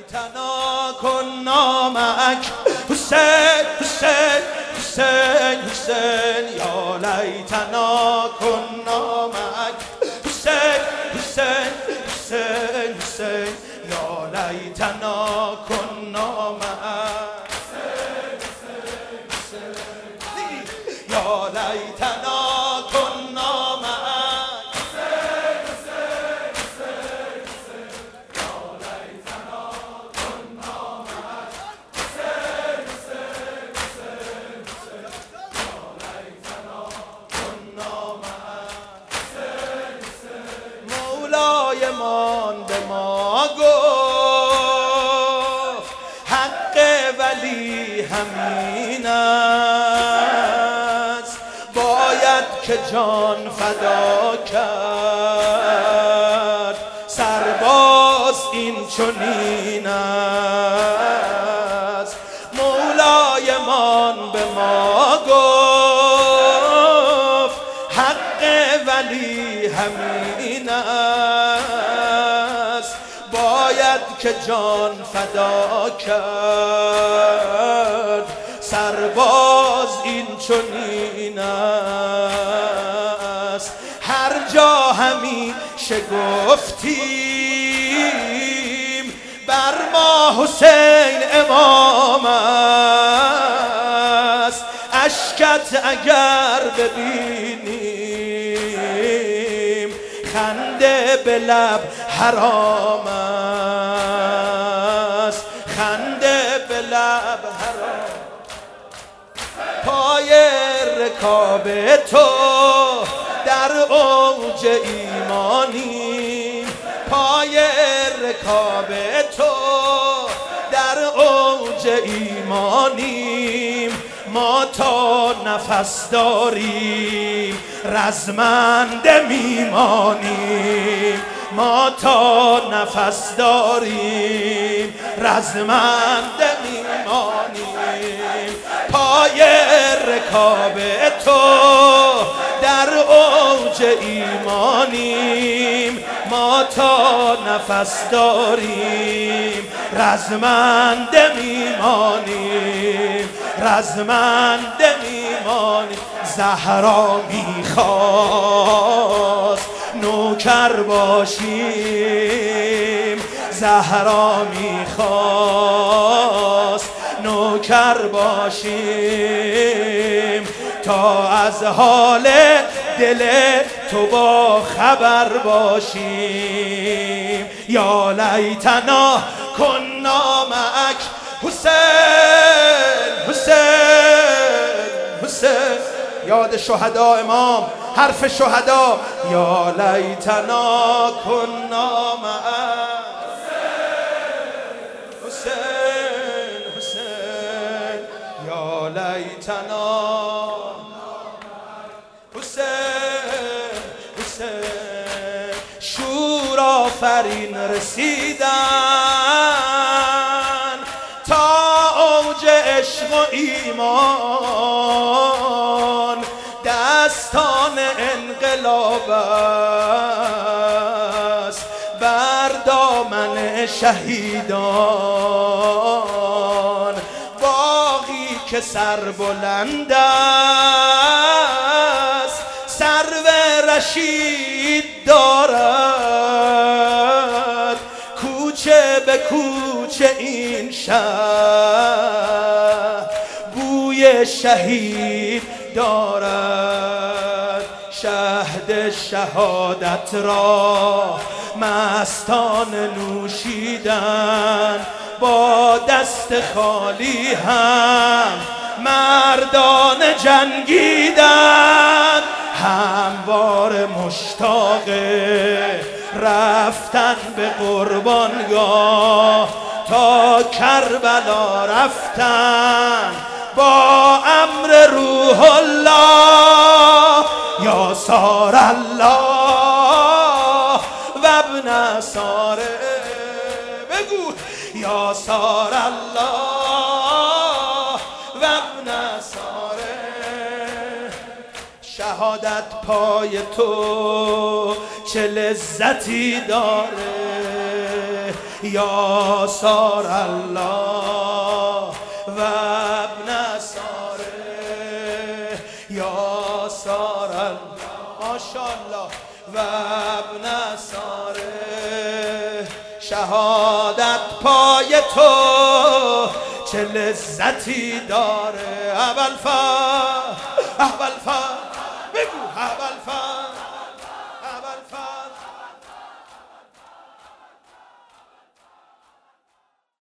لیتنا کنا معک حسین حسین حسین حسین یا لیتنا کنا معک حسین حسین حسین حسین یا لیتنا کنا معک یا لیتنا کنا معک مولایمان به ما گفت حق ولی همین است باید که جان فدا کرد سرباز این چنین است مولایمان به ما گفت حق ولی همین است باید که جان فدا کرد سرباز این چنین است هر جا همیشه گفتیم بر ما حسین امام است اشکت اگر ببینیم خنده به لب حرام است خنده به لب حرام پای رکاب تو در اوج ایمانیم پای رکاب تو در اوج ایمانیم ما تا نفس داریم رزمنده میمانیم ما تا نفس داریم رزمنده میمانیم پای رکاب تو در اوج ایمانیم ما تا نفس داریم رزمنده میمانیم رزمنده میمانیم زهرا میخواست نوکر باشیم زهرا میخواست نوکر باشیم تا از حال دل تو با خبر باشیم یا لیتنا کنا معک حسین حسین حسین یاد شهدا امام حرف شهدا یا لیتنا کنا معک حسین حسین یا لیتنا حسین حسین شور آفرین رسیدن تا اوج عشق و ایمان دستان انقلاب است بر دامن شهیدان باغی که سر بلند است سرو رشید دارد کوچه به کوچه این شهر بوی شهید دارد شهد شهادت را مستان نوشیدن با دست خالی هم مردان جنگیدن هموار مشتاق رفتن به قربانگاه تا کربلا رفتن با امر روح الله یا سار الله و ابن ساره بگو یا سار الله و ابن ساره شهادت پای تو چه لذتی داره یا سار الله و ابن ساره یا سار الله ماشاءالله و ابن ساره شهادت پای تو چه لذتی داره ابوالفضل بگو ابوالفضل